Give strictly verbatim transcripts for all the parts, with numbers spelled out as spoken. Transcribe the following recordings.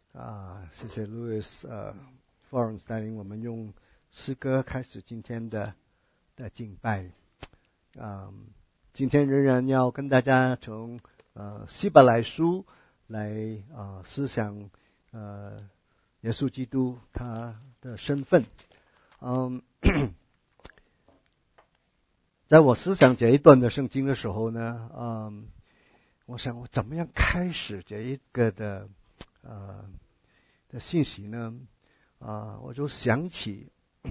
啊，谢谢 Louis 呃 Florence 带领我们用诗歌开始今天的的敬拜。嗯，今天仍然要跟大家从呃希伯来书来啊、呃、思想呃耶稣基督他的身份。嗯，在我思想这一段的圣经的时候呢，嗯，我想我怎么样开始这一个的呃的信息呢？啊、呃，我就想起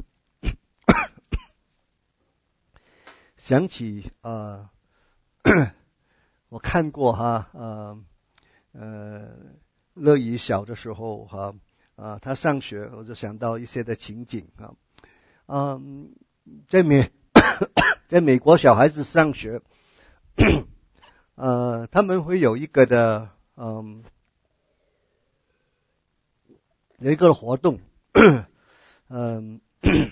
想起呃，我看过哈呃呃乐怡小的时候哈啊、呃，他上学我就想到一些的情景啊，嗯、呃，在美在美国小孩子上学，呃，他们会有一个的嗯。有一个活动，嗯，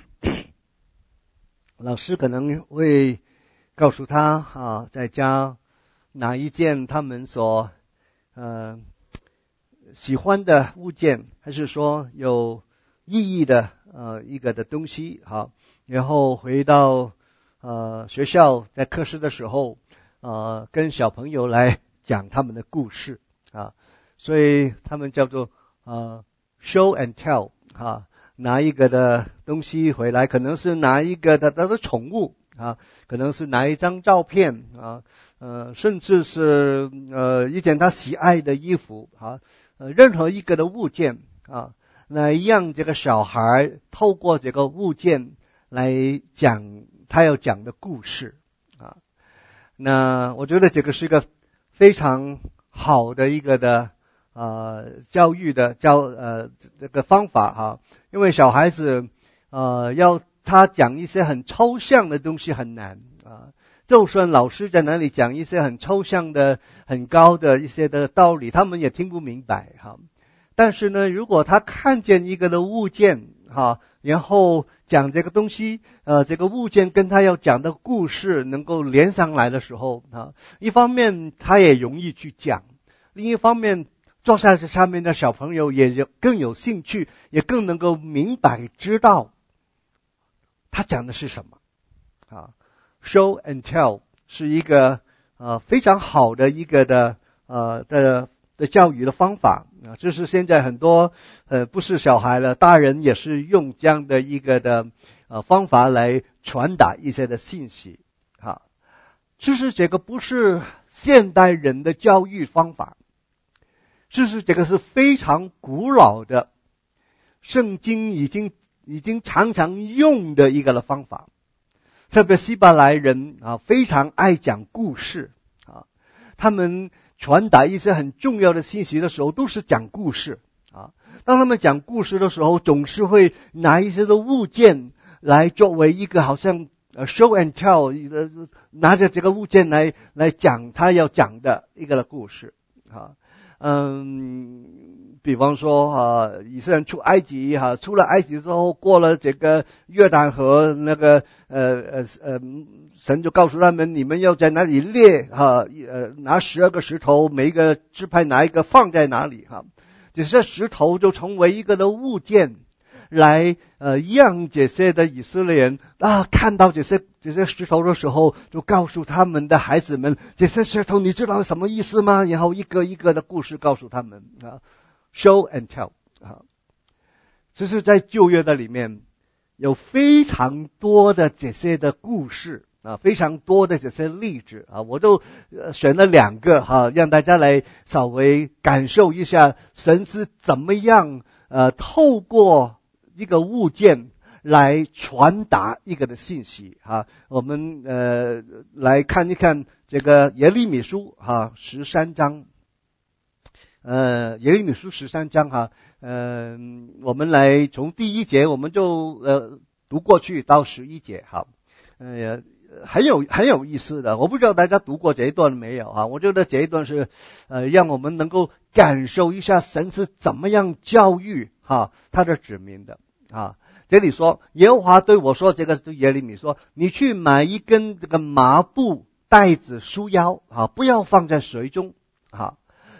老师可能会告诉他啊，在家哪一件他们所呃喜欢的物件，还是说有意义的呃一个的东西，好，然后回到呃学校，在课室的时候，呃跟小朋友来讲他们的故事啊，所以他们叫做呃。show and tell 啊，拿一个的东西回来，可能是拿一个的他的宠物啊，可能是拿一张照片啊，呃，甚至是呃一件他喜爱的衣服啊，呃，任何一个的物件啊，来让这个小孩透过这个物件来讲他要讲的故事啊。那我觉得这个是一个非常好的一个的。呃，教育的教呃这个方法哈，因为小孩子呃要他讲一些很抽象的东西很难啊，就算老师在那里讲一些很抽象的、很高的一些的道理，他们也听不明白哈。但是呢，如果他看见一个的物件哈，然后讲这个东西，呃，这个物件跟他要讲的故事能够连上来的时候啊，一方面他也容易去讲，另一方面。坐在这上面的小朋友也更有兴趣，也更能够明白知道他讲的是什么啊。Show and tell 是一个呃非常好的一个的呃的的教育的方法啊，这是现在很多呃不是小孩了，大人也是用这样的一个的呃方法来传达一些的信息啊。其实这个不是现代人的教育方法。就是这个是非常古老的，圣经已经已经常常用的一个的方法。特别希伯来人啊，非常爱讲故事啊，他们传达一些很重要的信息的时候，都是讲故事啊。当他们讲故事的时候，总是会拿一些的物件来作为一个好像呃 show and tell， 拿着这个物件来来讲他要讲的一个的故事啊。嗯，比方说啊，以色列人出埃及哈、啊，出了埃及之后，过了这个约旦河，那个呃呃呃，神就告诉他们，你们要在哪里列哈、啊，呃，拿十二个石头，每一个支派拿一个放在哪里哈、啊，这些石头就成为一个的物件。来呃，让这些的以色列人啊，看到这些这些石头的时候，就告诉他们的孩子们，这些石头你知道什么意思吗？然后一个一个的故事告诉他们啊 ，show and tell 啊，这是在旧约的里面有非常多的这些的故事啊，非常多的这些例子啊，我都呃选了两个哈、啊，让大家来稍微感受一下神是怎么样呃透过一个物件来传达一个的信息哈，我们呃来看一看这个耶利米书哈十三章，呃耶利米书十三章哈，呃我们来从第一节我们就呃读过去到十一节哈，呃很有很有意思的，我不知道大家读过这一段没有啊？我觉得这一段是呃让我们能够感受一下神是怎么样教育哈他的子民的。啊，这里说耶和华对我说，这个对耶利米说，你去买一根这个麻布带子束腰啊，不要放在水中啊。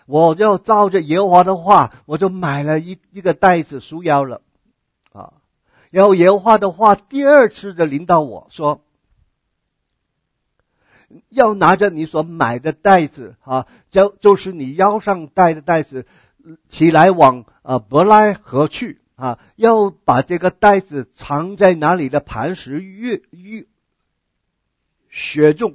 我就照着耶和华的话，我就买了一一个袋子束腰了啊。然后耶和华的话第二次的领导我说，要拿着你所买的袋子啊，就就是你腰上带的袋子，起来往呃伯拉河去啊，要把这个袋子藏在哪里的磐石越越雪中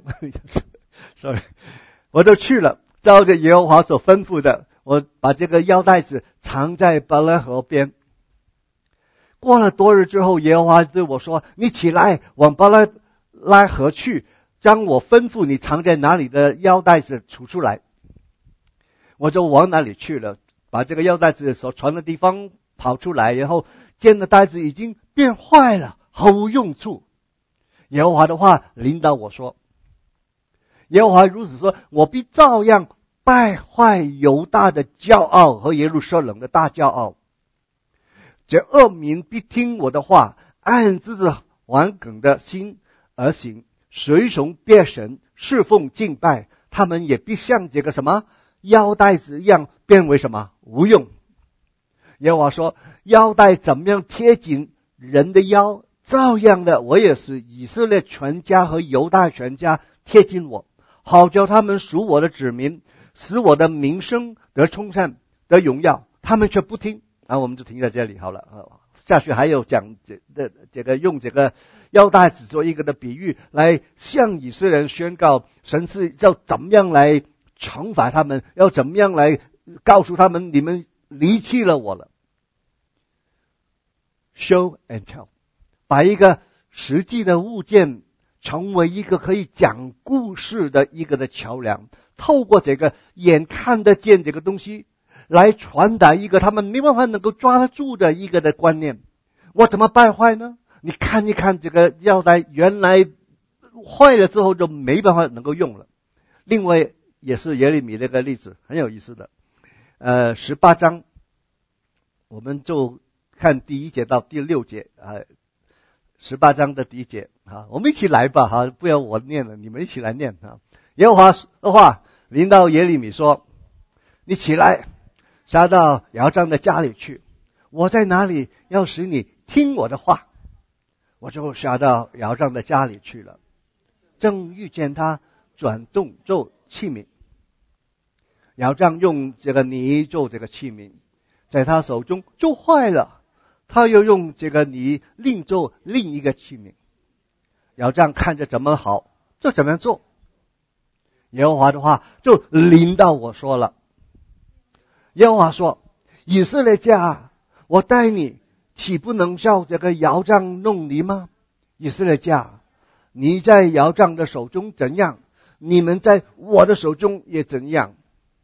，sorry， 我就去了，照着耶和华所吩咐的，我把这个腰带子藏在伯拉河边。过了多日之后，耶和华对我说：“你起来往伯拉拉河去，将我吩咐你藏在哪里的腰带子取出来。”我就往哪里去了，把这个腰带子所藏的地方跑出来，然后见的袋子已经变坏了，毫无用处。耶和华的话领导我说：“耶和华如此说，我必照样败坏犹大的骄傲和耶路撒冷的大骄傲。这恶民必听我的话，按自己顽梗的心而行，随从别神，侍奉敬拜，他们也必像这个什么腰带子一样，变为什么无用。”耶和华说：“腰带怎么样贴紧人的腰，照样的，我也是以色列全家和犹大全家贴近我，好叫他们属我的子民，使我的名声得称赞得荣耀。他们却不听。”啊，我们就停在这里好了。下去还有讲这这这个用这个腰带子做一个的比喻，来向以色列人宣告神是要怎么样来惩罚他们，要怎么样来告诉他们你们离弃了我了。Show and tell， 把一个实际的物件成为一个可以讲故事的一个的桥梁，透过这个眼看得见这个东西来传达一个他们没办法能够抓得住的一个的观念。我怎么败坏呢？你看一看这个腰带，原来坏了之后就没办法能够用了。另外也是耶利米那个例子，很有意思的。呃，十八章，我们就看第一节到第六节啊，十八章的第一节啊，我们一起来吧哈，不要我念了，你们一起来念啊。耶和华的话临到耶利米说：“你起来，杀到窑匠的家里去，我在哪里，要使你听我的话。”我就杀到窑匠的家里去了，正遇见他转动做器皿，窑匠用这个泥做这个器皿，在他手中做坏了，他又用这个泥另做另一个器皿。窑匠看着怎么好就怎么做。耶和华的话就临到我说了。耶和华说：“以色列家，我带你，岂不能叫这个窑匠弄泥吗？以色列家，你在窑匠的手中怎样，你们在我的手中也怎样。”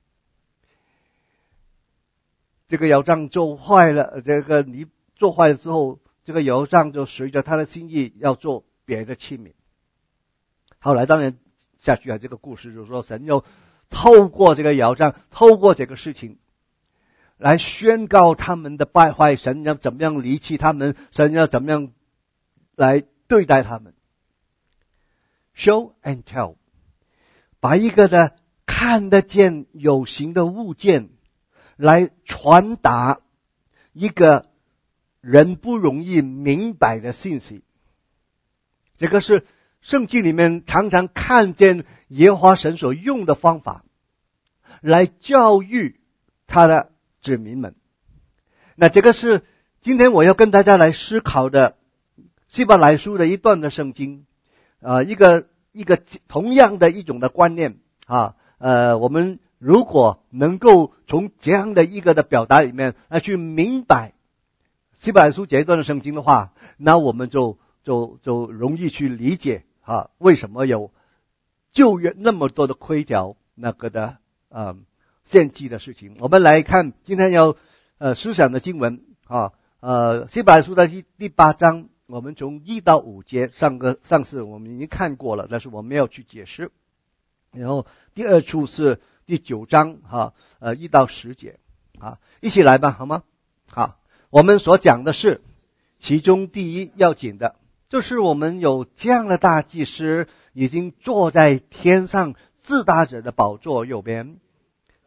这个窑匠做坏了，这个泥做坏了之后，这个窑匠就随着他的心意要做别的器皿。后来当然下去啊，这个故事就是说，神又透过这个窑匠，透过这个事情来宣告他们的败坏，神要怎么样离弃他们，神要怎么样来对待他们。 Show and tell， 把一个的看得见有形的物件来传达一个人不容易明白的信息。这个是圣经里面常常看见耶和华神所用的方法，来教育他的子民们。那这个是今天我要跟大家来思考的希伯来书的一段的圣经，呃，一个一个同样的一种的观念啊，呃，我们如果能够从这样的一个的表达里面来去明白希伯来书这一段的圣经的话，那我们就就就容易去理解啊，为什么有旧约那么多的规条那个的呃献祭的事情。我们来看今天要呃思想的经文啊，呃希伯来书的第第八章，我们从一到五节，上个上次我们已经看过了，但是我没有去解释。然后第二处是第九章哈，呃一到十节啊，一起来吧，好吗？好，我们所讲的是其中第一要紧的，就是我们有这样的大祭司，已经坐在天上至大者的宝座右边，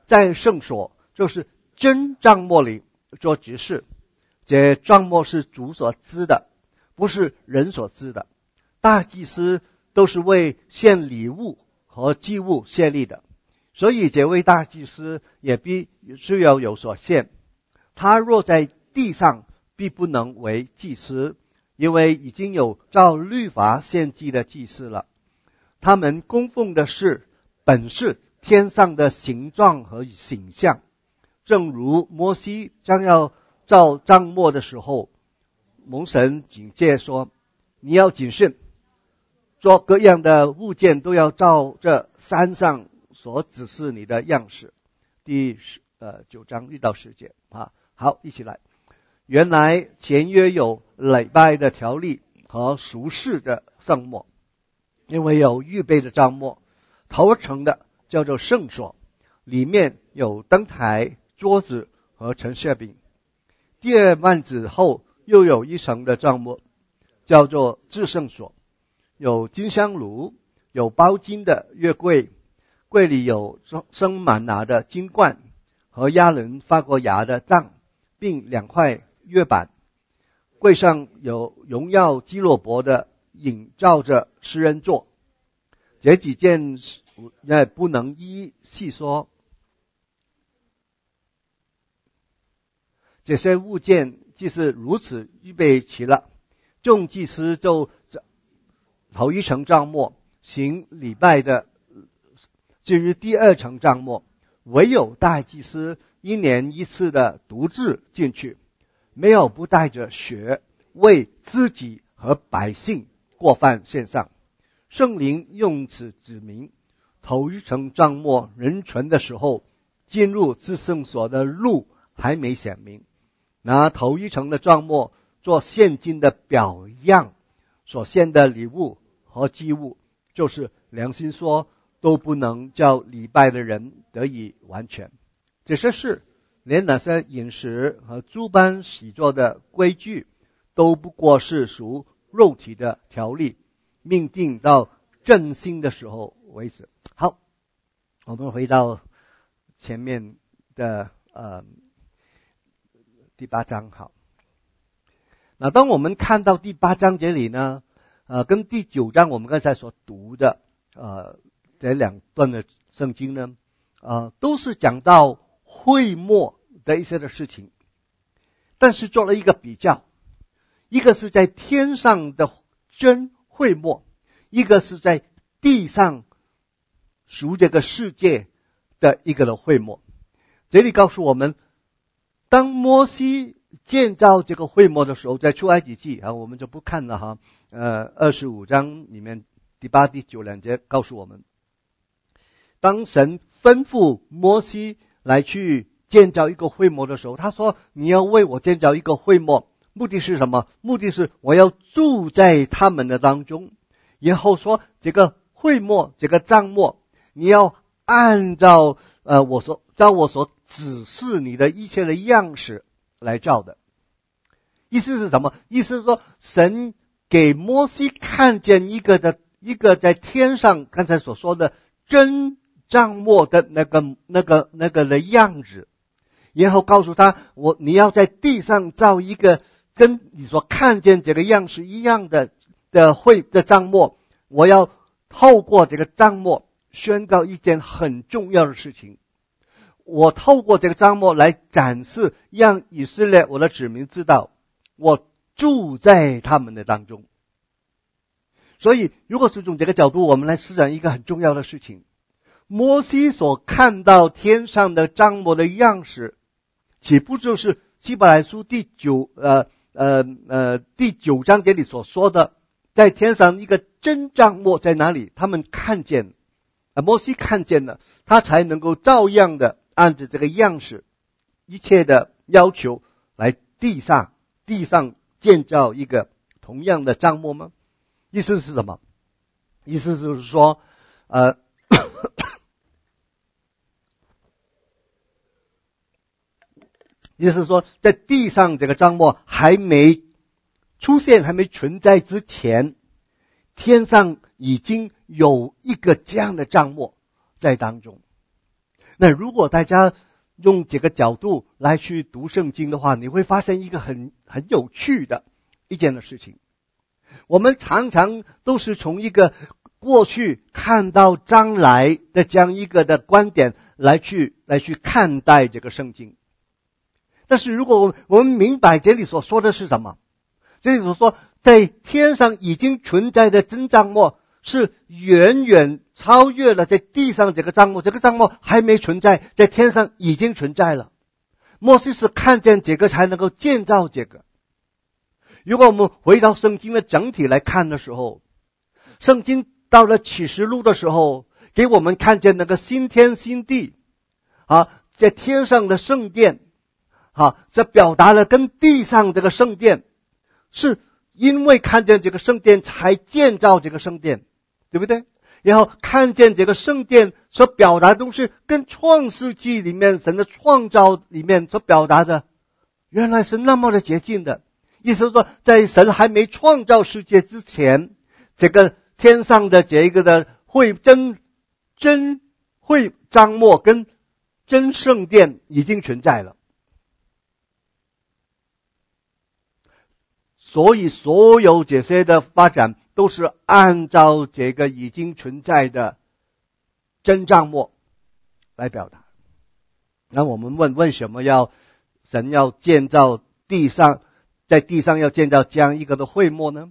在圣所，就是真帐幕里做执事。这帐幕是主所知的，不是人所知的。大祭司都是为献礼物和祭物设立的，所以这位大祭司也必须要有所献。他若在地上，必不能为祭司，因为已经有照律法献祭的祭司了。他们供奉的是本是天上的形状和形象，正如摩西将要造帐幕的时候，蒙神警戒说，你要谨慎，做各样的物件都要照这山上所指示你的样式。第呃九章一到十节啊，好，一起来。原来前约有礼拜的条例和俗世的圣幕，因为有预备的帐幕，头层的叫做圣所，里面有灯台、桌子和陈设饼。第二幔子后又有一层的帐幕，叫做至圣所，有金香炉，有包金的约柜，柜里有生满拿的金冠和亚伦发过芽的杖，并两块约板。柜上有荣耀基洛伯的影照着诗人座。这几件也不能一细说，这些物件既是如此预备齐了，众祭司就头一层帐幕行礼拜的。至于第二层帐幕，唯有大祭司一年一次的独自进去，没有不带着血为自己和百姓过犯献上。圣灵用此指明，头一层帐幕人存的时候，进入至圣所的路还没显明。拿头一层的帐幕做现今的表样，所献的礼物和祭物，就是良心说都不能叫礼拜的人得以完全。这些事连那些饮食和诸般洗作的规矩，都不过是属肉体的条例，命定到振兴的时候为止。好，我们回到前面的呃第八章。好，那当我们看到第八章这里呢，呃，跟第九章我们刚才所读的呃这两段的圣经呢，呃，都是讲到会幕的一些的事情，但是做了一个比较，一个是在天上的真会幕，一个是在地上属这个世界的一个的会幕。这里告诉我们，当摩西建造这个会幕的时候，在出埃及记啊，我们就不看了哈。呃，二十五章里面第八、第九两节告诉我们，当神吩咐摩西来去建造一个会幕的时候，他说：“你要为我建造一个会幕，目的是什么？目的是我要住在他们的当中。”然后说，这个会幕，这个帐幕，你要按照呃我所照我所指示你的一切的样式来造的。意思是什么？意思是说，神给摩西看见一个的一个在天上刚才所说的真帐幕的那个那个那个的样子，然后告诉他，我你要在地上造一个跟你所看见这个样式一样的的会的帐幕。我要透过这个帐幕宣告一件很重要的事情，我透过这个帐幕来展示，让以色列我的子民知道我住在他们的当中。所以如果是从这个角度，我们来思想一个很重要的事情，摩西所看到天上的帐幕的样式，岂不就是希伯来书第九呃呃呃第九章这里所说的，在天上一个真帐幕在哪里？他们看见，啊，摩西看见了，他才能够照样的按着这个样式，一切的要求来地上地上建造一个同样的帐幕吗？意思是什么？意思就是说，呃，意思是说，在地上这个帐幕还没出现、还没存在之前，天上已经有一个这样的帐幕在当中。 那如果大家用这个角度来去读圣经的话，你会发现一个很很有趣的一件的事情。我们常常都是从一个过去看到将来的这样一个的观点来去来去看待这个圣经。但是如果我们明白这里所说的是什么，这里所说在天上已经存在的真帐幕是远远超越了在地上这个帐幕，这个帐幕还没存在，在天上已经存在了。摩西是看见这个才能够建造这个。如果我们回到圣经的整体来看的时候，圣经到了启示录的时候，给我们看见那个新天新地啊，在天上的圣殿啊，这表达了跟地上这个圣殿，是因为看见这个圣殿才建造这个圣殿，对不对？然后看见这个圣殿所表达的东西跟创世纪里面神的创造里面所表达的原来是那么的接近的。意思是说，在神还没创造世界之前，这个天上的这一个的会真真会帐幕跟真圣殿已经存在了。所以所有这些的发展都是按照这个已经存在的真帐幕来表达。那我们问，为什么要神要建造地上，在地上要建造这样一个的会幕呢？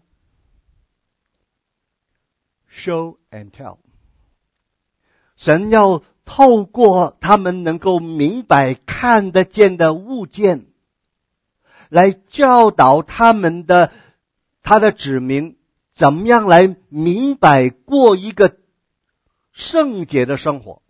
Show and tell， 神要透过他们能够明白看得见的物件，来教导他们的他的子民怎么样来明白过一个圣洁的生活。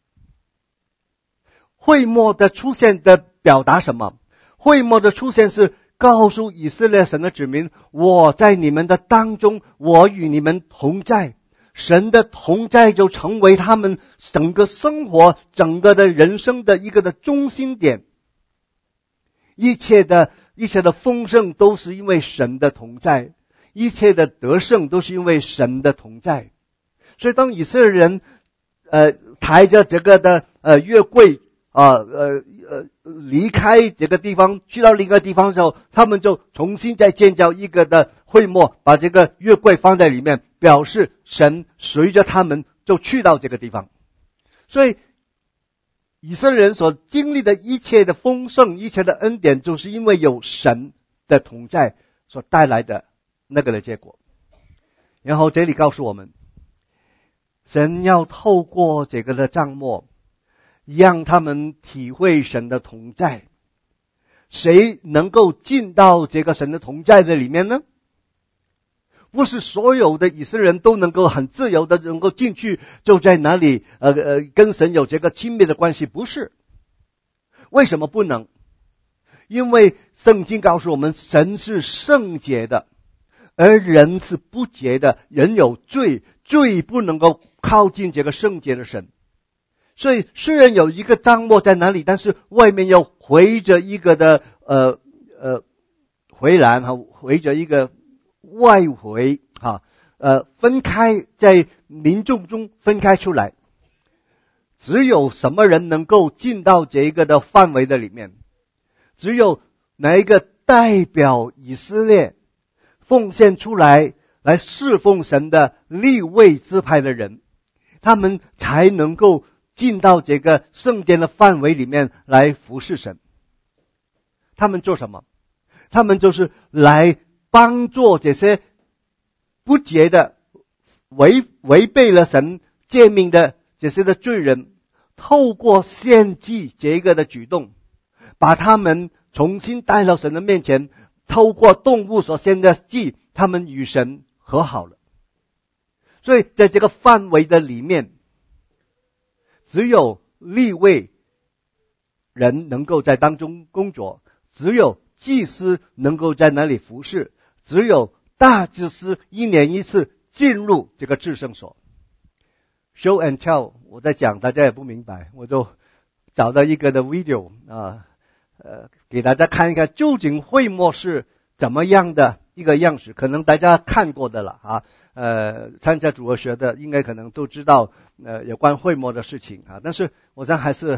会幕的出现的表达什么？会幕的出现是告诉以色列神的子民，我在你们的当中，我与你们同在。神的同在就成为他们整个生活整个的人生的一个的中心点。一切的一切的丰盛都是因为神的同在，一切的得胜都是因为神的同在。所以当以色列人呃抬着这个的呃约柜啊呃呃离开这个地方去到另一个地方的时候，他们就重新再建造一个的会幕，把这个约柜放在里面，表示神随着他们就去到这个地方。所以以色列人所经历的一切的丰盛，一切的恩典，就是因为有神的同在所带来的那个的结果。然后这里告诉我们，神要透过这个的帐幕让他们体会神的同在。谁能够进到这个神的同在的里面呢？不是所有的以色列人都能够很自由的能够进去，就在哪里呃呃跟神有这个亲密的关系，不是。为什么不能？因为圣经告诉我们，神是圣洁的，而人是不洁的，人有罪，罪不能够靠近这个圣洁的神。所以虽然有一个帐幕在哪里，但是外面要围着一个的呃呃围栏哈，围着一个外围哈，呃分开，在民众中分开出来。只有什么人能够进到这一个的范围的里面？只有哪一个代表以色列奉献出来来侍奉神的利未支派的人，他们才能够进到这个圣殿的范围里面来服侍神。他们做什么？他们就是来帮助这些不洁的、违违背了神诫命的这些的罪人，透过献祭这个的举动，把他们重新带到神的面前，透过动物所献的祭，他们与神和好了。所以在这个范围的里面，只有利未人能够在当中工作，只有祭司能够在那里服侍，只有大祭司一年一次进入这个至圣所。Show and tell， 我在讲大家也不明白，我就找到一个的 video 啊，呃，给大家看一看究竟会幕是怎么样的一个样式。可能大家看过的了啊，呃，参加组合学的应该可能都知道呃有关会幕的事情啊，但是我想还是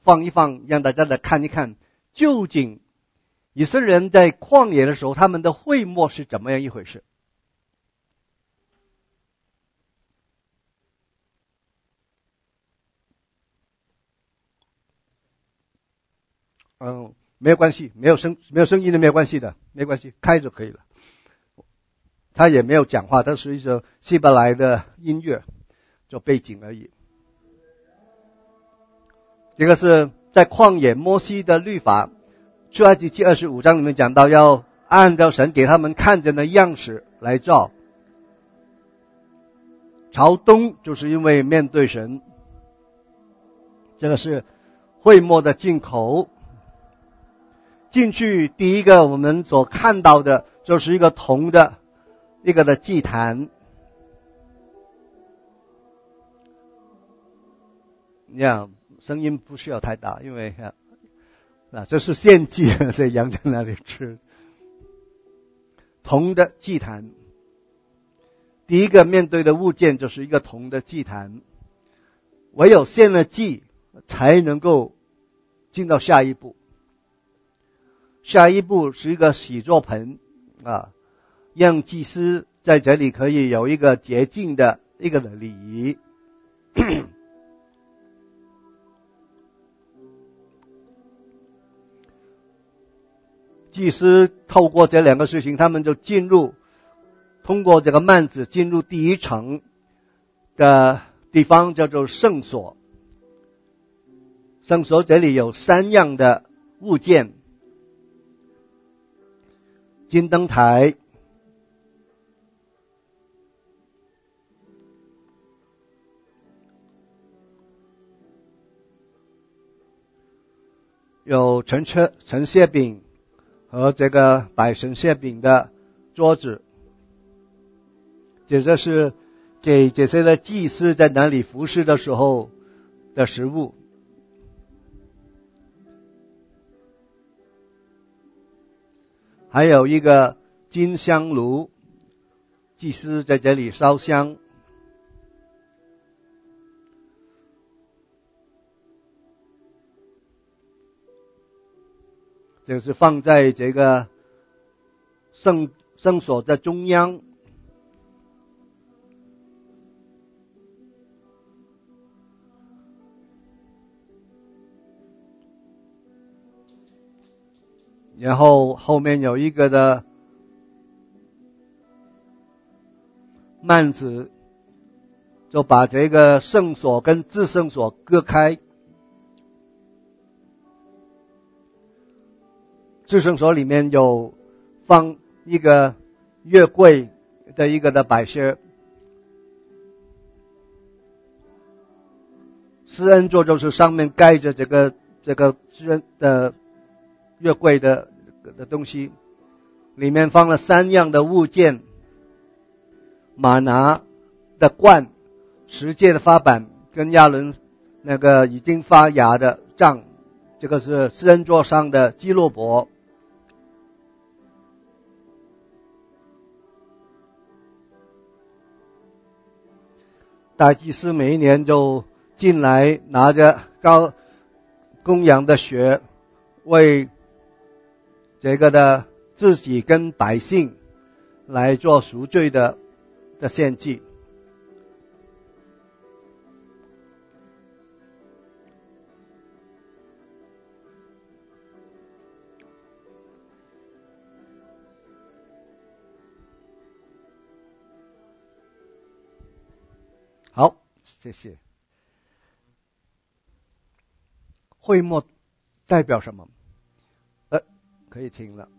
放一放，让大家来看一看，究竟以色列人在旷野的时候，他们的会幕是怎么样一回事。嗯，没有关系，没有声没有声音的没有关系的，没关系，开就可以了。他也没有讲话，它是一首希伯来的音乐做背景而已。这个是在旷野摩西的律法，出埃及记二十五章里面讲到，要按照神给他们看见的样式来造。朝东就是因为面对神，这个是会幕的进口。进去第一个我们所看到的就是一个铜的一个的祭坛。你看声音不需要太大，因为啊这是献祭，所以羊在那里吃。铜的祭坛，第一个面对的物件就是一个铜的祭坛，唯有献了祭才能够进到下一步。下一步是一个洗濯盆啊，让祭司在这里可以有一个洁净的一个的礼仪。祭司透过这两个事情，他们就进入，通过这个幔子进入第一层的地方，叫做圣所。圣所这里有三样的物件：金灯台、有陈车陈谢饼和这个摆神谢饼的桌子，这就是给这些的祭司在那里服侍的时候的食物。还有一个金香炉，祭司在这里烧香。就是放在这个圣圣所的中央。然后后面有一个的幔子，就把这个圣所跟至圣所割开。至圣所里面有放一个约柜的一个的摆设，施恩座就是上面盖着这个这个施恩的约柜的的东西，里面放了三样的物件：玛拿的罐、十诫的法版跟亚伦那个已经发芽的杖。这个是施恩座上的基路伯。大祭司每一年就进来拿着高公羊的血，为这个的自己跟百姓来做赎罪的的献祭。好，谢谢。会幕代表什么？呃，可以听了。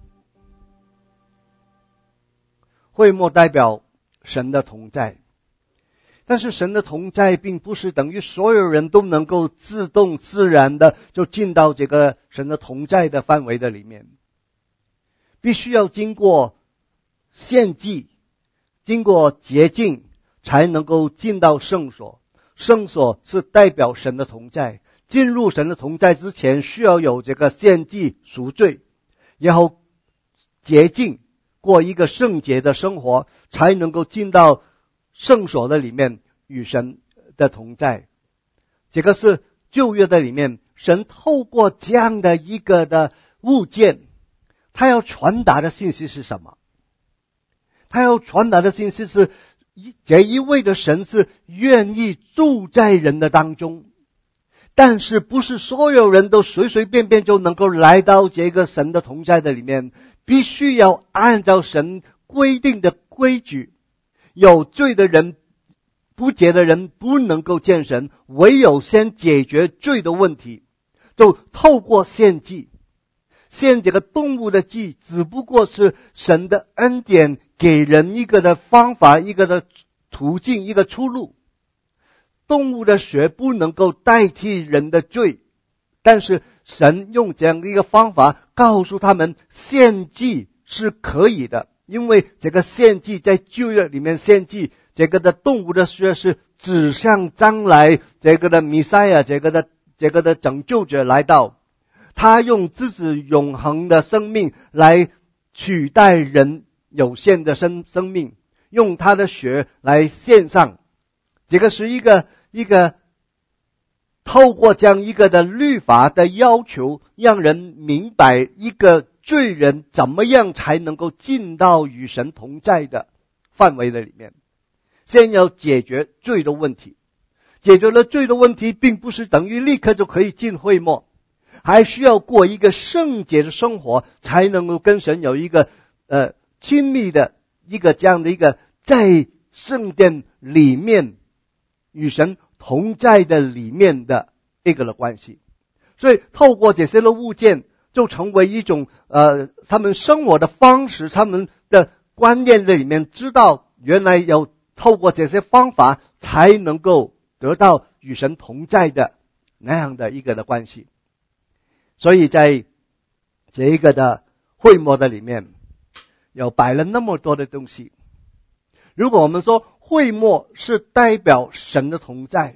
会幕代表神的同在，但是神的同在并不是等于所有人都能够自动自然的就进到这个神的同在的范围的里面，必须要经过献祭，经过洁净，才能够进到圣所。圣所是代表神的同在，进入神的同在之前，需要有这个献祭赎罪，然后洁净，过一个圣洁的生活，才能够进到圣所的里面与神的同在。这个是旧约的里面神透过这样的一个的物件，他要传达的信息是什么？他要传达的信息是，这一位的神是愿意住在人的当中，但是不是所有人都随随便便就能够来到这个神的同在的里面，必须要按照神规定的规矩，有罪的人、不洁的人不能够见神，唯有先解决罪的问题，就透过献祭。献这个动物的祭只不过是神的恩典，给人一个的方法，一个的途径，一个出路。动物的血不能够代替人的罪，但是神用这样的一个方法告诉他们，献祭是可以的，因为这个献祭在旧约里面献祭，这个的动物的血是指向将来这个的弥赛亚，这个的这个的拯救者来到。他用自己永恒的生命来取代人有限的生生命，用他的血来献上。这个是一个一个透过这样一个的律法的要求，让人明白一个罪人怎么样才能够进到与神同在的范围的里面。先要解决罪的问题，解决了罪的问题，并不是等于立刻就可以进会幕，还需要过一个圣洁的生活，才能够跟神有一个呃亲密的一个这样的一个在圣殿里面与神同在的里面的一个的关系。所以透过这些的物件，就成为一种呃他们生活的方式，他们的观念的里面知道，原来有透过这些方法才能够得到与神同在的那样的一个的关系。所以在这一个的会幕的里面，有摆了那么多的东西。如果我们说会幕是代表神的同在，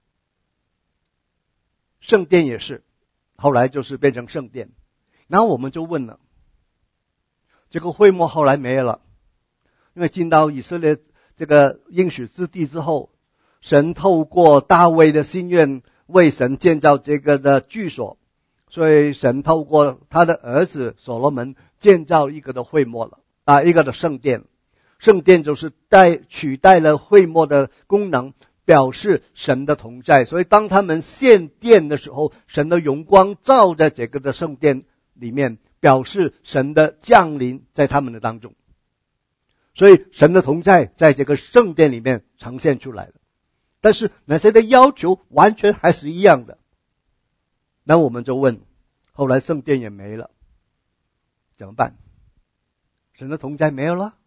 圣殿也是，后来就是变成圣殿。然后我们就问了，这个会幕后来没了，因为进到以色列这个应许之地之后，神透过大卫的心愿为神建造这个的居所，所以神透过他的儿子所罗门建造一个的会幕了啊，一个的圣殿。圣殿就是代取代了会幕的功能，表示神的同在。所以当他们献殿的时候，神的荣光照在这个的圣殿里面，表示神的降临在他们的当中。所以神的同在在这个圣殿里面呈现出来了。但是那些的要求完全还是一样的。那我们就问，后来圣殿也没了，怎么办？神的同在没有了，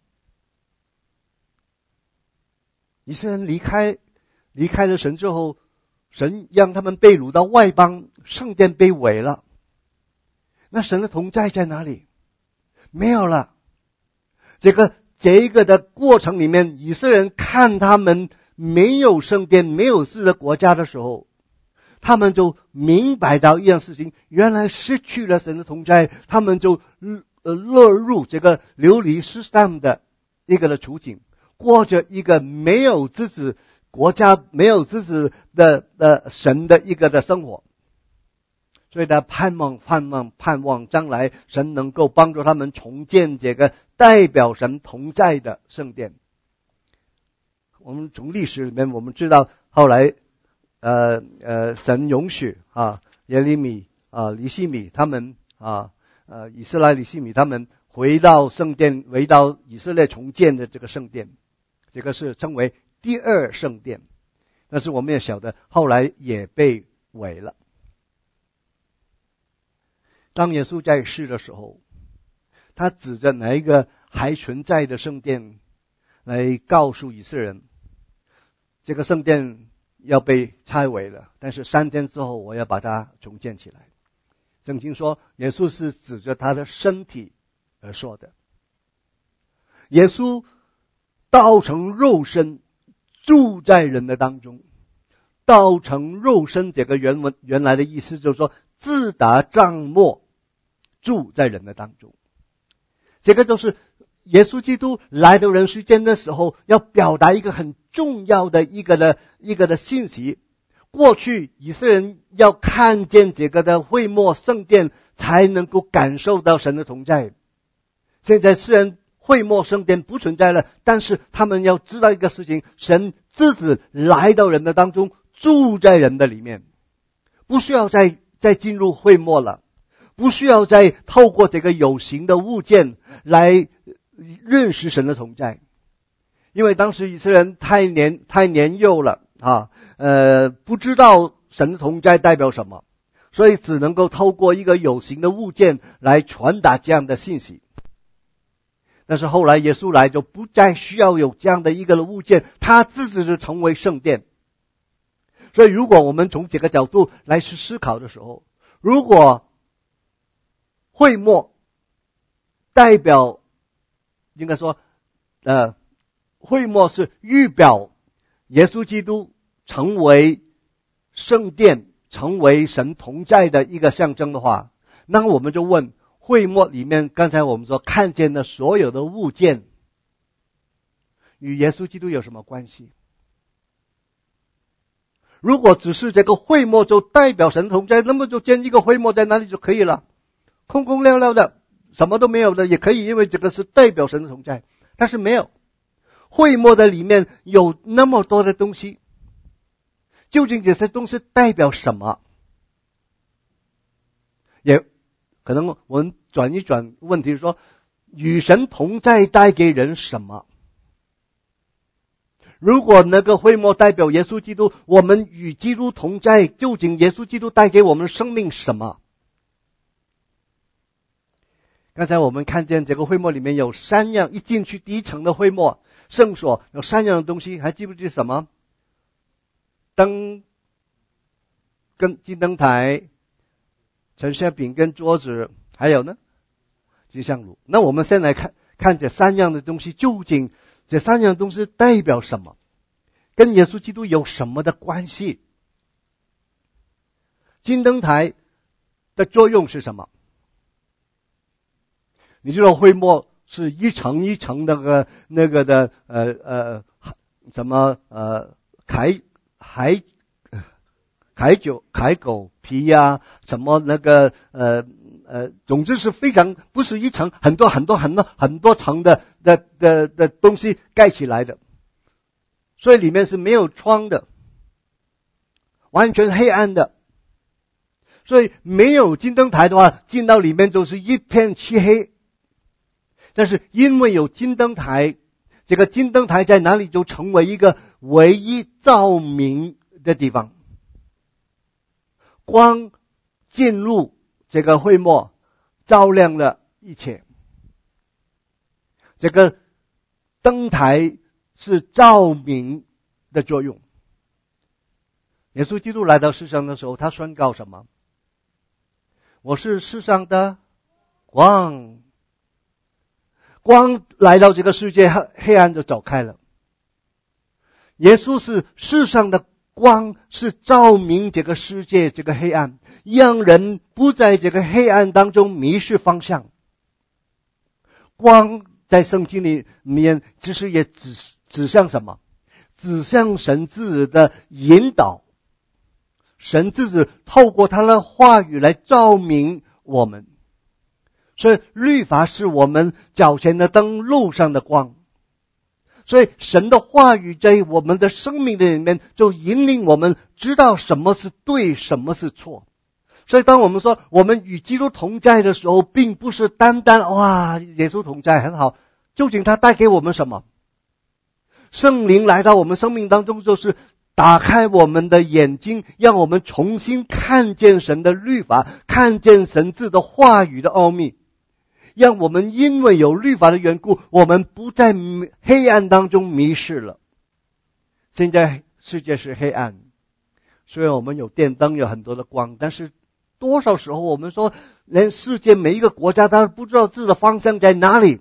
以色列人离开离开了神之后，神让他们被掳到外邦，圣殿被毁了，那神的同在在哪里？没有了。这个这一个的过程里面，以色列人看他们没有圣殿，没有自己的国家的时候，他们就明白到一样事情，原来失去了神的同在，他们就呃落入这个流离失散的一个的处境，过着一个没有自己国家、没有自己的的神的一个的生活。所以他盼望盼望盼望将来神能够帮助他们重建这个代表神同在的圣殿。我们从历史里面我们知道，后来呃呃神容许啊耶利米啊尼希米他们啊呃以斯拉尼希米他们回到圣殿，回到以色列重建的这个圣殿，这个是称为第二圣殿。但是我们也晓得后来也被毁了。当耶稣在世的时候，他指着哪一个还存在的圣殿来告诉以色列人，这个圣殿要被拆毁了，但是三天之后我要把它重建起来。圣经说耶稣是指着他的身体而说的。耶稣道成肉身住在人的当中，道成肉身这个原文原来的意思就是说自打帐幕住在人的当中。这个就是耶稣基督来到人世间的时候要表达一个很重要的一个的一个的信息。 过去以色列人要看见这个的会幕圣殿，才能够感受到神的同在。现在虽然会幕圣殿不存在了，但是他们要知道一个事情，神自己来到人的当中，住在人的里面，不需要再再进入会幕了，不需要再透过这个有形的物件来认识神的同在。因为当时以色列人太年太年幼了啊，呃，不知道神的同在代表什么，所以只能够透过一个有形的物件来传达这样的信息。但是后来耶稣来，就不再需要有这样的一个物件，他自己就成为圣殿。所以如果我们从这个角度来去思考的时候，如果会幕代表，应该说呃会幕是预表耶稣基督成为圣殿，成为神同在的一个象征的话，那我们就问，会幕里面刚才我们说看见的所有的物件与耶稣基督有什么关系？如果只是这个会幕就代表神同在，那么就建一个会幕在那里就可以了，空空亮亮的，什么都没有的也可以，因为这个是代表神的同在。但是没有，会幕的里面有那么多的东西，究竟这些东西代表什么？也可能我们转一转问题，说与神同在带给人什么？如果那个会幕代表耶稣基督，我们与基督同在，究竟耶稣基督带给我们生命什么？刚才我们看见这个会幕里面有三样，一进去第一层的会幕圣所有三样的东西，还记不记得什么？灯跟金灯台、陈设饼跟桌子，还有呢金香炉。那我们先来看看这三样的东西，究竟这三样东西代表什么，跟耶稣基督有什么的关系？金灯台的作用是什么？你知道会幕是一层一层那个那个的呃呃什么呃海海海酒海狗皮呀、啊，什么那个呃呃，总之是非常不是一层，很多很多很多很多层的的的的东西盖起来的，所以里面是没有窗的，完全黑暗的。所以没有金灯台的话，进到里面就是一片漆黑。但是因为有金灯台，这个金灯台在哪里就成为一个唯一照明的地方，光进入这个会幕，照亮了一切。这个灯台是照明的作用。耶稣基督来到世上的时候，他宣告什么？我是世上的光。光来到这个世界，黑暗就走开了。耶稣是世上的光，是照明这个世界这个黑暗，让人不在这个黑暗当中迷失方向。光在圣经里面其实也指指向什么？指向神自己的引导，神自己透过他的话语来照明我们。所以律法是我们脚前的灯，路上的光。所以神的话语在我们的生命的里面，就引领我们知道什么是对，什么是错。所以当我们说我们与基督同在的时候，并不是单单哇耶稣同在很好，究竟他带给我们什么？圣灵来到我们生命当中，就是打开我们的眼睛，让我们重新看见神的律法，看见神字的话语的奥秘，让我们因为有律法的缘故，我们不在黑暗当中迷失了。现在世界是黑暗，虽然我们有电灯，有很多的光，但是多少时候我们说连世界每一个国家都不知道自己的方向在哪里。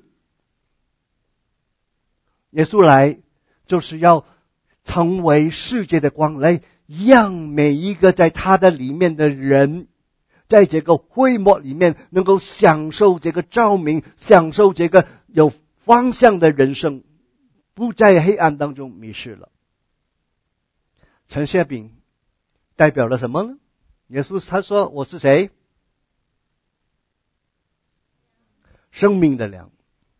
耶稣来就是要成为世界的光，来让每一个在他的里面的人，在这个会幕里面能够享受这个照明，享受这个有方向的人生，不在黑暗当中迷失了。陈谢饼代表了什么呢？耶稣他说我是谁？生命的粮。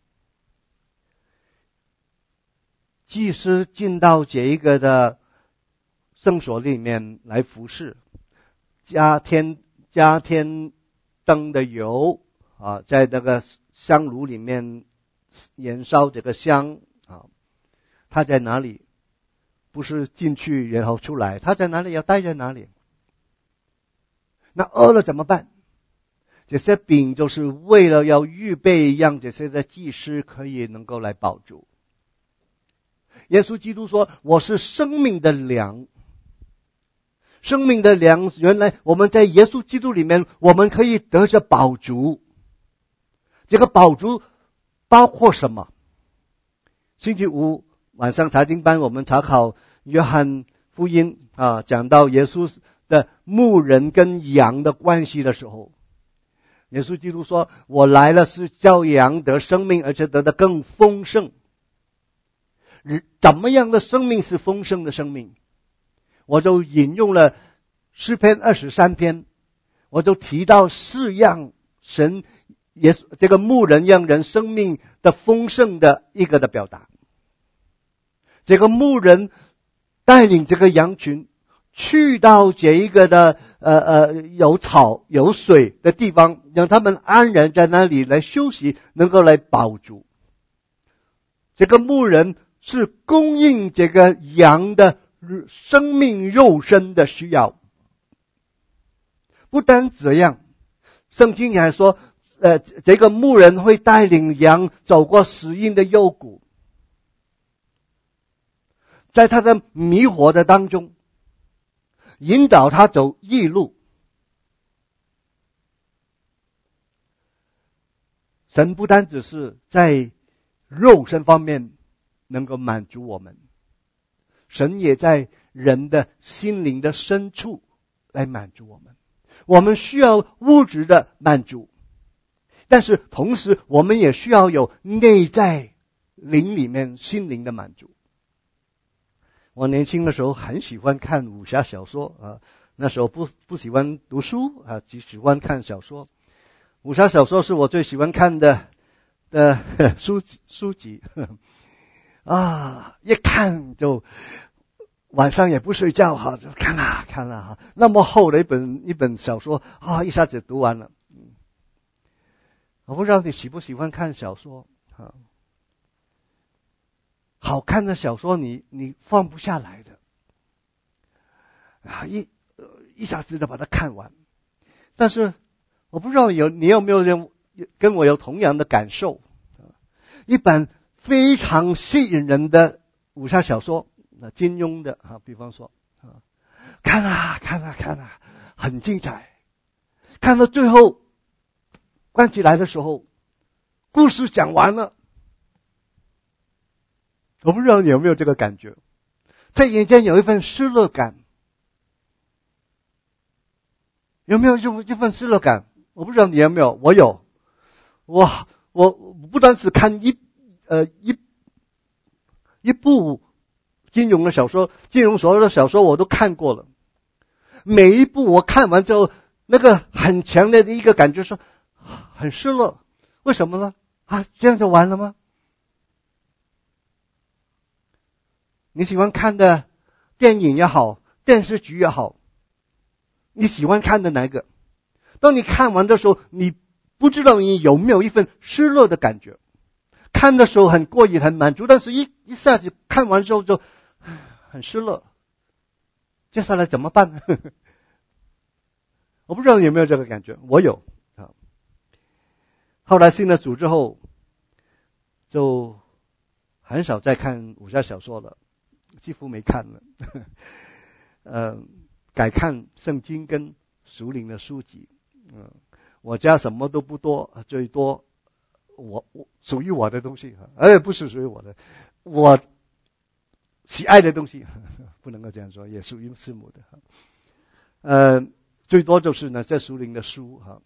祭司进到这一个的圣所里面来服侍，加添加添灯的油啊，在那个香炉里面燃烧这个香啊，他在哪里？不是进去然后出来，他在哪里要待在哪里？那饿了怎么办？这些饼就是为了要预备，让这些的祭司可以能够来饱足。耶稣基督说我是生命的粮。生命的粮，原来我们在耶稣基督里面，我们可以得着饱足。这个饱足包括什么？星期五晚上查经班，我们查考约翰福音啊，讲到耶稣的牧人跟羊的关系的时候，耶稣基督说我来了是叫羊得生命，而且得的更丰盛。怎么样的生命是丰盛的生命？我就引用了诗篇二十三篇，我就提到四样神也这个牧人让人生命的丰盛的一个的表达。这个牧人带领这个羊群去到这一个的呃呃有草有水的地方，让他们安然在那里来休息，能够来饱足。这个牧人是供应这个羊的生命肉身的需要。不单这样，圣经还说呃，这个牧人会带领羊走过死荫的幽谷，在他的迷惑的当中引导他走义路。神不单只是在肉身方面能够满足我们，神也在人的心灵的深处来满足我们。我们需要物质的满足，但是同时我们也需要有内在灵里面心灵的满足。我年轻的时候很喜欢看武侠小说啊，那时候不不喜欢读书啊，只喜欢看小说。武侠小说是我最喜欢看的的书书籍啊，一看就晚上也不睡觉哈，就看啊看啊哈，那么厚的一本一本小说啊，一下子读完了。嗯，我不知道你喜不喜欢看小说啊？好看的小说你你放不下来的啊，一呃一下子的把它看完。但是我不知道有你有没有人跟我有同样的感受？一本非常吸引人的武侠小说，那金庸的啊，比方说啊，看啊看啊看啊，很精彩。看到最后关起来的时候，故事讲完了。我不知道你有没有这个感觉，在眼前有一份失落感，有没有这份失落感？我不知道你有没有，我有。我我不单是看一呃一一部金庸的小说，金庸所有的小说我都看过了，每一部我看完之后，那个很强烈的一个感觉说很失落。为什么呢？啊，这样就完了吗？你喜欢看的电影也好，电视剧也好，你喜欢看的哪一个？当你看完的时候，你不知道你有没有一份失落的感觉？看的时候很过瘾很满足，但是一一下子看完之后就很失落，接下来怎么办呢？我不知道你有没有这个感觉，我有啊。后来信了主之后，就很少再看武侠小说了，几乎没看了。呃，改看圣经跟属灵的书籍。嗯，我家什么都不多，最多我我属于我的东西，而不是属于我的，我喜爱的东西，不能够这样说，也属于师母的。呃，最多就是呢，这属灵的书哈。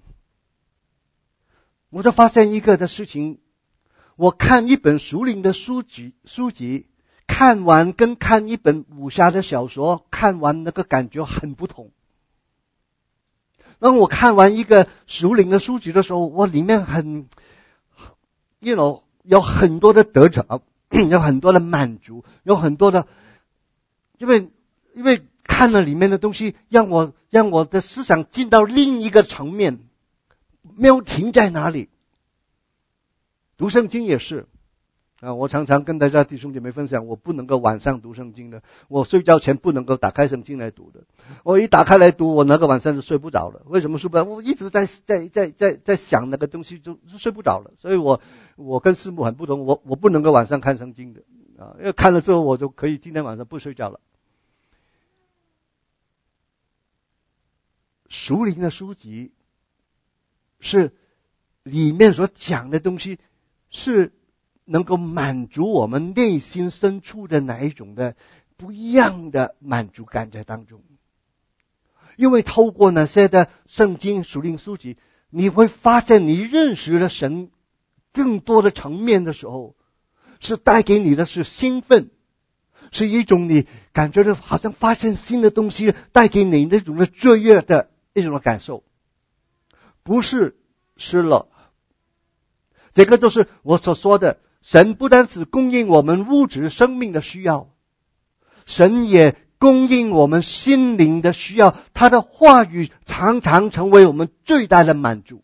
我就发现一个的事情，我看一本属灵的书籍，书籍。 看完跟看一本武侠的小说，看完那个感觉很不同。当我看完一个属灵的书籍的时候，我里面很 you know 有很多的得着，有很多的满足，有很多的，因为因为看了里面的东西，让我让我的思想进到另一个层面，没有停在哪里。读圣经也是啊，我常常跟大家弟兄姐妹分享，我不能够晚上读圣经的，我睡觉前不能够打开圣经来读的。我一打开来读，我那个晚上就睡不着了。为什么睡不着？我一直在在在在在想那个东西，就睡不着了。所以我我跟师母很不同，我我不能够晚上看圣经的啊，因为看了之后我就可以今天晚上不睡觉了。属灵的书籍是里面所讲的东西是能够满足我们内心深处的哪一种的不一样的满足感在当中。因为透过那些的圣经属灵书籍，你会发现你认识了神更多的层面的时候，是带给你的是兴奋，是一种你感觉到好像发现新的东西，带给你那种的雀跃的一种的感受，不是失落。这个就是我所说的，神不单只供应我们物质生命的需要，神也供应我们心灵的需要，他的话语常常成为我们最大的满足。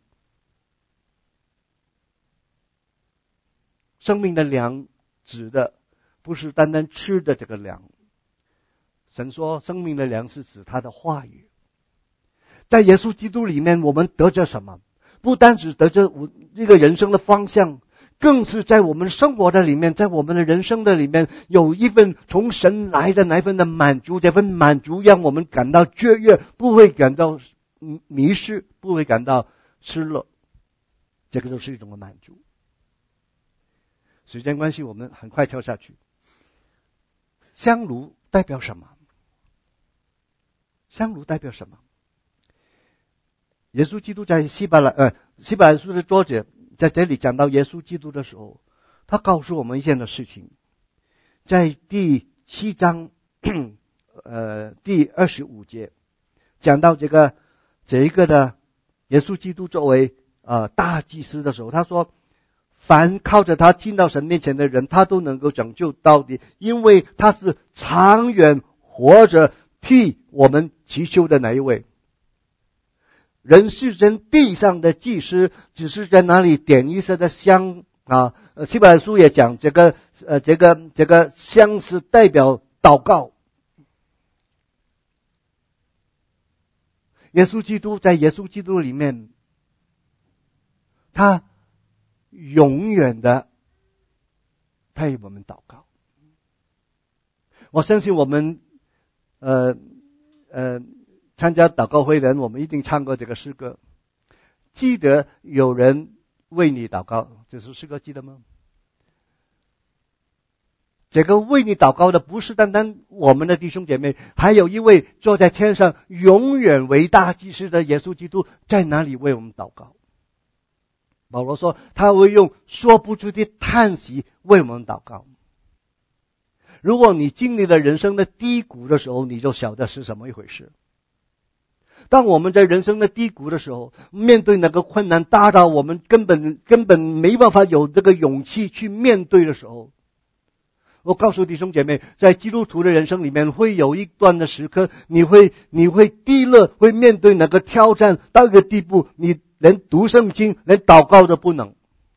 生命的粮指的不是单单吃的这个粮，神说生命的粮是指他的话语。在耶稣基督里面，我们得着什么？不单只得着这个人生的方向，更是在我们生活的里面，在我们的人生的里面，有一份从神来的那份的满足，这份满足让我们感到雀跃，不会感到迷失，不会感到失落。这个就是一种的满足。时间关系，我们很快跳下去。香炉代表什么？香炉代表什么？耶稣基督在希伯来呃希伯来书的作者在这里讲到耶稣基督的时候，他告诉我们一件的事情，在第七章呃第二十五节讲到这个这一个的耶稣基督作为呃大祭司的时候，他说凡靠着他进到神面前的人，他都能够拯救到底，因为他是长远活着替我们祈求的那一位。人世间地上的祭司只是在那里点一些的香啊，呃，希伯来书也讲这个呃这个这个香是代表祷告。耶稣基督在耶稣基督里面，他永远的替我们祷告。我相信我们呃呃参加祷告会的人，我们一定唱过这个诗歌。记得有人为你祷告，这首诗歌记得吗？这个为你祷告的不是单单我们的弟兄姐妹，还有一位坐在天上永远为大祭司的耶稣基督在哪里为我们祷告。保罗说他会用说不出的叹息为我们祷告。如果你经历了人生的低谷的时候，你就晓得是什么一回事。当我们在人生的低谷的时候，面对那个困难大到我们根本根本没办法有这个勇气去面对的时候，我告诉弟兄姐妹，在基督徒的人生里面会有一段的时刻，你会你会低落，会面对那个挑战到一个地步，你连读圣经连祷告都不能。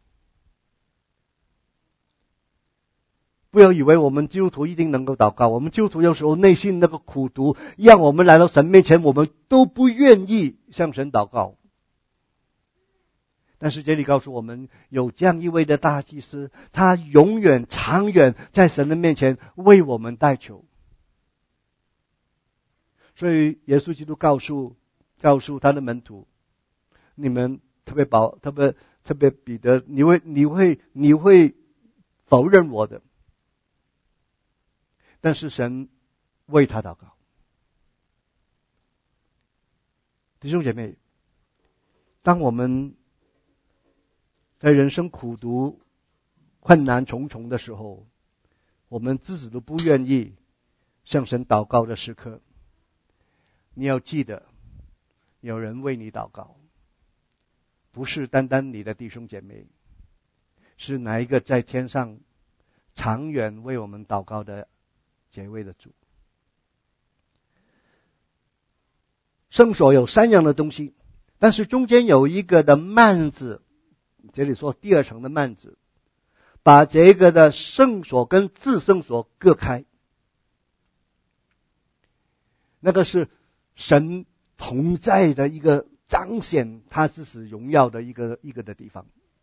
不要以为我们基督徒一定能够祷告，我们基督徒有时候内心那个苦毒，让我们来到神面前，我们都不愿意向神祷告。但是这里告诉我们，有这样一位的大祭司，他永远长远在神的面前为我们代求。所以耶稣基督告诉告诉他的门徒，你们特别保特别特别彼得，你会你会你会否认我的。但是神为他祷告。弟兄姐妹，当我们在人生苦读困难重重的时候， 我们自己都不愿意向神祷告的时刻，你要记得有人为你祷告，不是单单你的弟兄姐妹，是哪一个在天上长远为我们祷告的这位的主。圣所有三样的东西，但是中间有一个的幔子，这里说第二层的幔子，把这个的圣所跟至圣所隔开。那个是神同在的一个彰显他自己荣耀的一个一个的地方，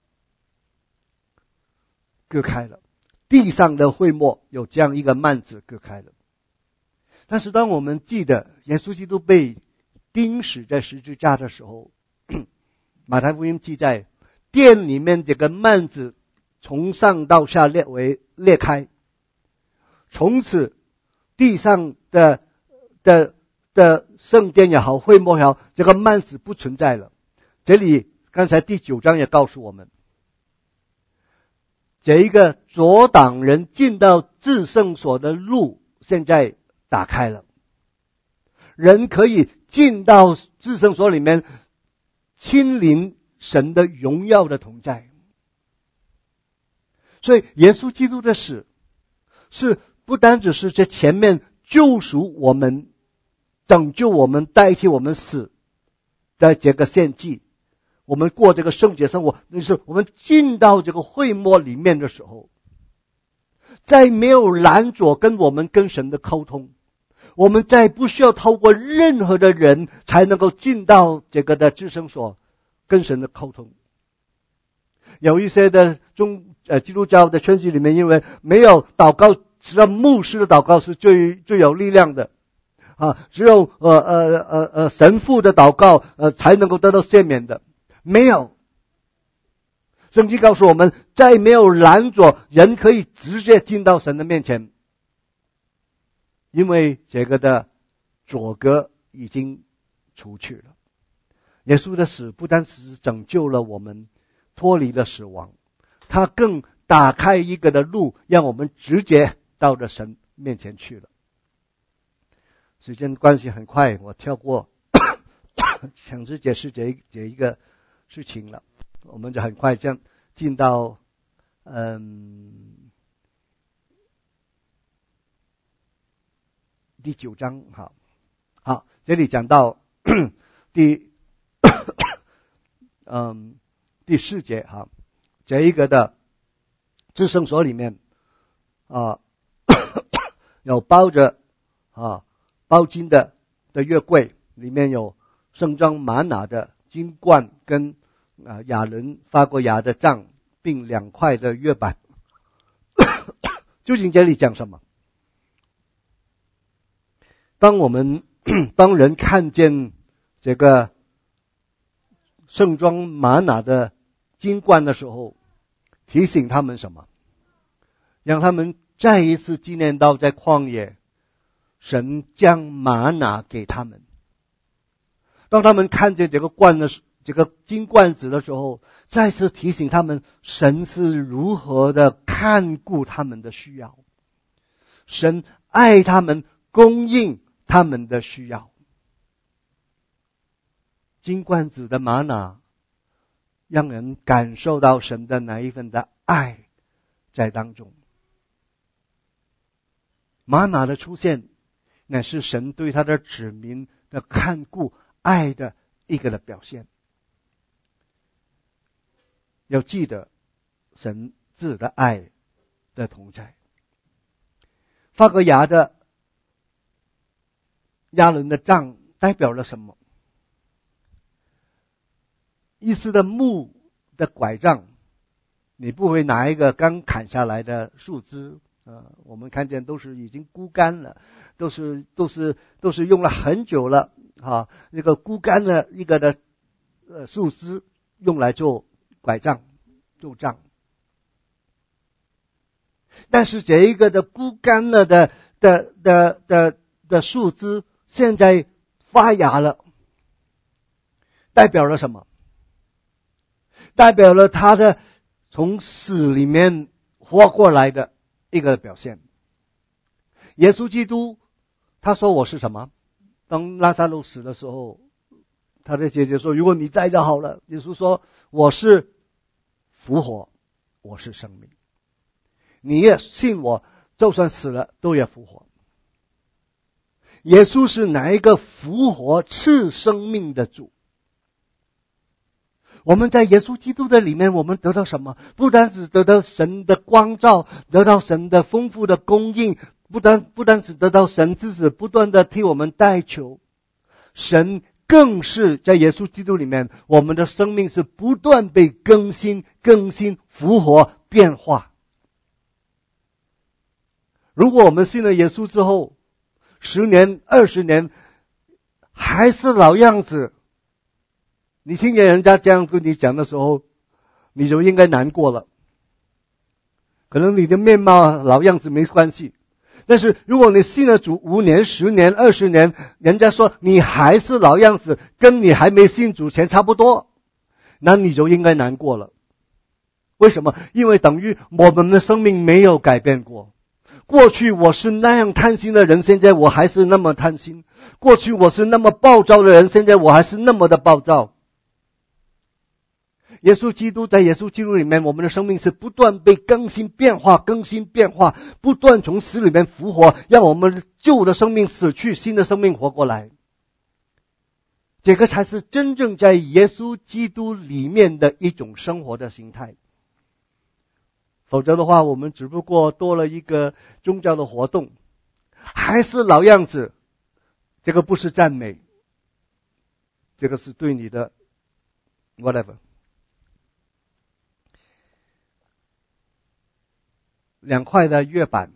隔开了。地上的会幕有这样一个幔子隔开了。但是当我们记得耶稣基督被钉死在十字架的时候，马太福音记载，殿里面这个幔子从上到下裂为裂开，从此地上的的的圣殿也好，会幕也好，这个幔子不存在了。这里刚才第九章也告诉我们，这一个阻挡人进到至圣所的路现在打开了，人可以进到至圣所里面亲临神的荣耀的同在。所以耶稣基督的死是不单只是在前面救赎我们，拯救我们，代替我们死的这个献祭，我们过这个圣洁生活，就是我们进到这个会幕里面的时候，再没有拦阻跟我们跟神的沟通，我们再不需要透过任何的人才能够进到这个的至圣所跟神的沟通。有一些的中呃基督教的圈子里面，因为没有祷告，只有牧师的祷告是最最有力量的啊，只有呃呃呃呃神父的祷告呃才能够得到赦免的。没有，圣经告诉我们，再没有拦阻人可以直接进到神的面前，因为这个的阻隔已经除去了。耶稣的死不单是拯救了我们脱离了死亡，他更打开一个的路，让我们直接到了神面前去了。时间关系很快，我跳过想是解释这这一个事情了，我们就很快这样进到嗯第九章。好，好，这里讲到第嗯第四节哈，这一个的至圣所里面啊有包着啊包金的的约柜，里面有盛装玛拿的金冠跟啊亚伦发过芽的杖，并两块的约板。究竟这里讲什么？当我们当人看见这个盛装玛拿的金冠的时候，提醒他们什么？让他们再一次纪念到在旷野神将玛拿给他们。当他们看见这个冠的这个金冠子的时候，再次提醒他们神是如何的看顾他们的需要，神爱他们，供应他们的需要。金冠子的玛拿让人感受到神的那一份的爱在当中。玛拿的出现乃是神对他的子民的看顾爱的一个的表现。要记得神自的爱的同在。发过芽的亚伦的杖代表了什么？意思的木的拐杖，你不会拿一个刚砍下来的树枝啊，我们看见都是已经枯干了，都是都是都是用了很久了啊，那个枯干的一个的呃树枝用来做拐杖做杖。但是这一个的枯干了的的的的的树枝现在发芽了，代表了什么？代表了他的从死里面活过来的一个表现。 耶稣基督他说我是什么？当拉撒路死的时候，他的姐姐说，如果你在就好了。耶稣说，我是复活，我是生命，你也信我，就算死了都要复活。耶稣是哪一个复活赐生命的主？我们在耶稣基督的里面，我们得到什么？不单只得到神的光照，得到神的丰富的供应，不单不单只得到神自己不断的替我们代求，神更是在耶稣基督里面，我们的生命是不断被更新、更新、复活、变化。如果我们信了耶稣之后，十年、二十年还是老样子，你听见人家这样跟你讲的时候，你就应该难过了。可能你的面貌老样子没关系，但是如果你信了主五年、十年、二十年，人家说你还是老样子，跟你还没信主前差不多，那你就应该难过了。为什么？因为等于我们的生命没有改变过。过去我是那样贪心的人，现在我还是那么贪心；过去我是那么暴躁的人，现在我还是那么的暴躁。耶稣基督在耶稣基督里面，我们的生命是不断被更新变化，更新变化，不断从死里面复活，让我们旧的生命死去，新的生命活过来。这个才是真正在耶稣基督里面的一种生活的形态。否则的话，我们只不过多了一个宗教的活动，还是老样子。这个不是赞美，这个是对你的 whatever。两块的月板，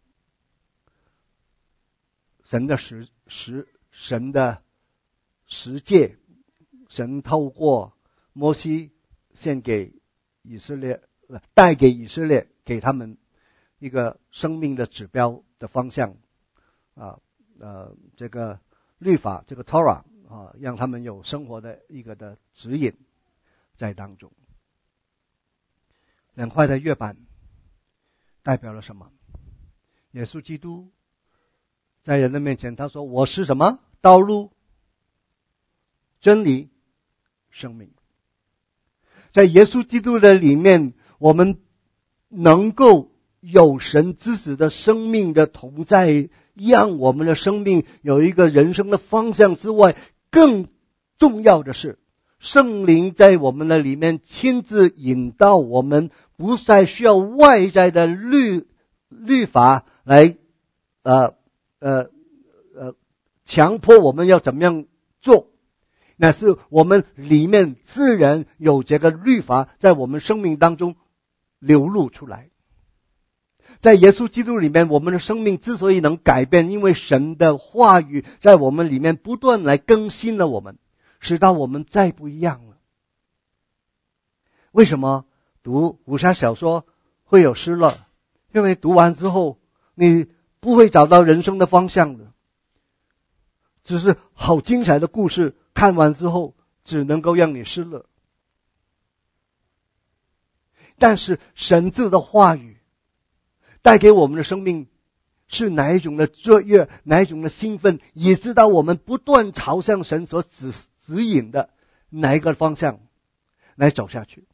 神的十十神的十诫，神透过摩西献给以色列，带给以色列，给他们一个生命的指标的方向啊，呃，这个律法，这个 Torah 啊，让他们有生活的一个的指引在当中。两块的月板代表了什么？耶稣基督在人的面前，他说：“我是什么？道路、真理、生命。”在耶稣基督的里面，我们能够有神之子的生命的同在，让我们的生命有一个人生的方向之外，更重要的是，圣灵在我们的里面亲自引导我们，不再需要外在的律律法来呃呃呃强迫我们要怎么样做，那是我们里面自然有这个律法在我们生命当中流露出来。在耶稣基督里面，我们的生命之所以能改变，因为神的话语在我们里面不断来更新了我们，使到我们再不一样了。为什么读武侠小说会有失落？因为读完之后你不会找到人生的方向的，只是好精彩的故事，看完之后只能够让你失落。但是神字的话语带给我们的生命是哪一种的雀跃，哪一种的兴奋，也知道我们不断朝向神所指指引的哪一个方向来走下去。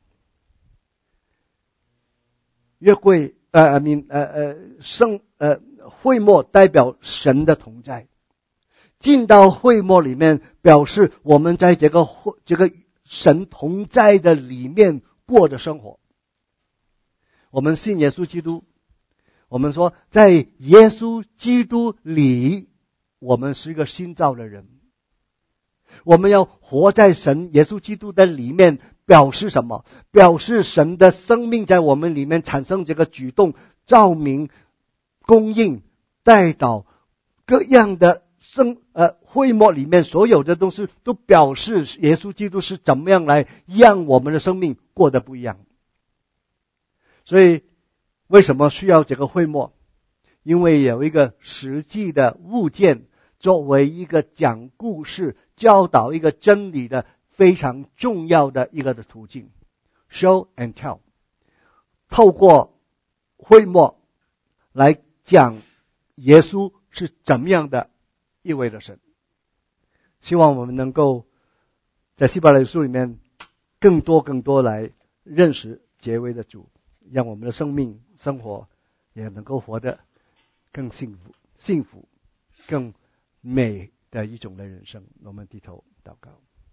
约会呃呃明呃呃圣呃会幕代表神的同在，进到会幕里面，表示我们在这个这个神同在的里面过的生活。我们信耶稣基督，我们说在耶稣基督里，我们是一个新造的人。我们要活在神耶稣基督的里面，表示什么？表示神的生命在我们里面产生这个举动，照明、供应、带导，各样的生呃会幕里面所有的东西都表示耶稣基督是怎么样来让我们的生命过得不一样。所以为什么需要这个会幕？因为有一个实际的物件作为一个讲故事、教导一个真理的非常重要的一个的途径。 Show and tell， 透过会幕来讲耶稣是怎么样的一位的神。希望我们能够在希伯来书里面更多更多来认识这位的主，让我们的生命生活也能够活得更幸福幸福更美的一种的人生。我们低头祷告。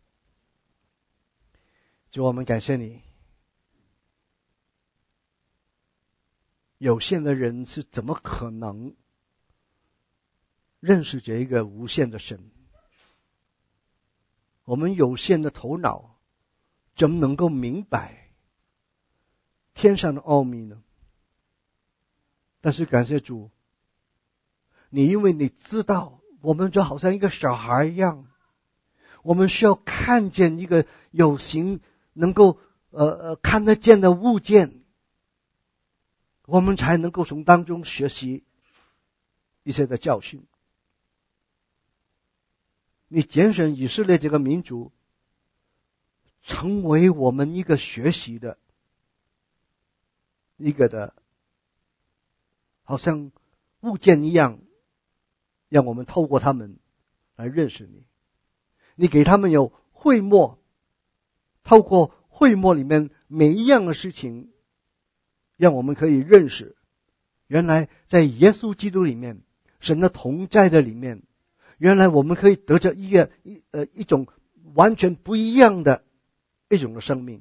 主，我们感谢你，有限的人是怎么可能认识这一个无限的神？我们有限的头脑怎么能够明白天上的奥秘呢？但是感谢主，你因为你知道我们就好像一个小孩一样，我们需要看见一个有形能够呃呃看得见的物件，我们才能够从当中学习一些的教训。你拣选以色列这个民族成为我们一个学习的一个的好像物件一样，让我们透过他们来认识你。你给他们有会幕，透过会幕里面每一样的事情，让我们可以认识原来在耶稣基督里面，神的同在的里面，原来我们可以得着一个一呃一种完全不一样的一种的生命。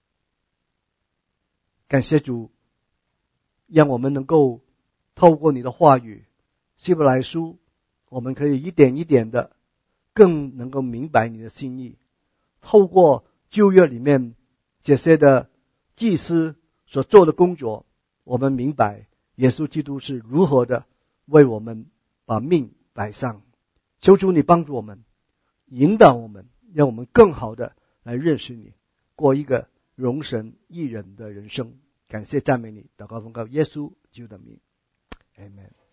感谢主，让我们能够透过你的话语希伯来书，我们可以一点一点的更能够明白你的心意。透过旧约里面这些的祭司所做的工作，我们明白耶稣基督是如何的为我们把命摆上。求主你帮助我们，引导我们，让我们更好的来认识你，过一个荣神益人的人生。感谢赞美你，祷告奉告耶稣基督的名， Amen。